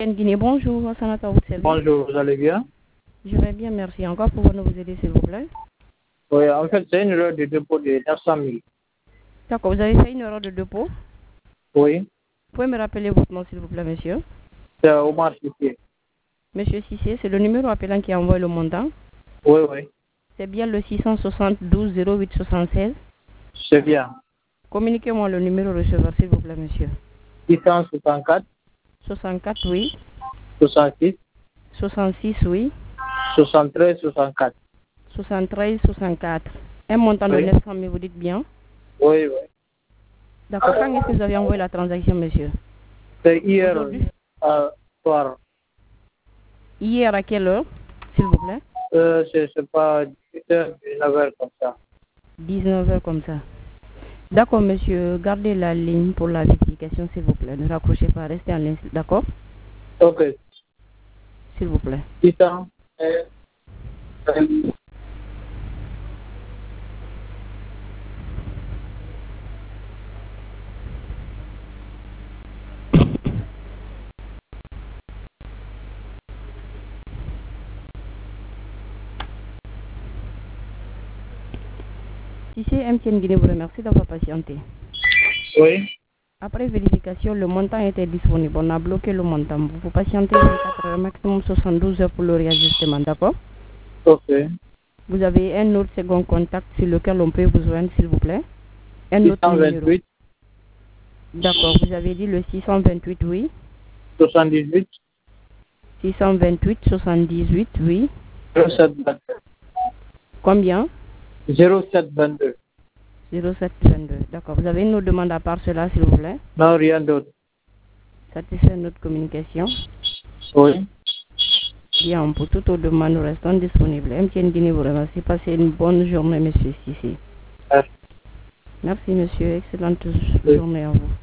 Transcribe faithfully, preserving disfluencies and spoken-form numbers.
Guinée, bonjour, Assanata, vous savez. Bonjour, vous allez bien? Je vais bien, merci. Encore pouvez-nous vous aider, s'il vous plaît? Oui, en fait, c'est une erreur de dépôt de neuf cent mille. D'accord, vous avez fait une erreur de dépôt? Oui, Vous pouvez me rappeler votre nom, s'il vous plaît, monsieur? c'est Omar Sissé. Monsieur Cissé, c'est le numéro appelant qui envoie le montant? Oui, oui, C'est bien le six cent soixante-douze zéro huit soixante-seize? c'est bien. Communiquez-moi le numéro receveur, s'il vous plaît, monsieur. six cent soixante-quatre, soixante-quatre, oui. soixante-six, soixante-six, oui. soixante-treize, soixante-quatre. soixante-treize, soixante-quatre. Un montant de Oui, neuf cent mille, vous dites bien? oui, oui. D'accord, quand est-ce que vous avez envoyé la transaction, monsieur? C'est hier Aujourd'hui? euh, soir. Hier, à quelle heure, s'il vous plaît? Euh, c'est c'est pas dix-huit heures, dix-neuf heures comme ça. dix-neuf heures comme ça. D'accord, monsieur. Gardez la ligne pour la vérification, s'il vous plaît. Ne raccrochez pas, restez en ligne. D'accord? Ok, S'il vous plaît. six cents. euh, Si c'est M T N Guinée, vous remercie d'avoir patienté. Oui, Après vérification, le montant était disponible. On a bloqué le montant. Vous vous patientez vingt-quatre heures, maximum soixante-douze heures pour le réajustement. D'accord? ok. Vous avez un autre second contact sur lequel on peut vous joindre, s'il vous plaît? Un autre numéro. six cent vingt-huit, D'accord. Vous avez dit le six cent vingt-huit, oui. soixante-dix-huit, six cent vingt-huit, soixante-dix-huit, oui. zéro sept vingt-deux. Combien? zéro sept vingt-deux. zéro sept vingt-deux. D'accord. Vous avez une autre demande à part cela, s'il vous plaît? Non, rien d'autre. Satisfait notre communication. Oui. Bien, pour toute autre demande, nous restons disponibles. M T N Guinée vous remercie. Passez une bonne journée, monsieur Sissi. Merci. Merci, monsieur. Excellente Oui. journée à vous.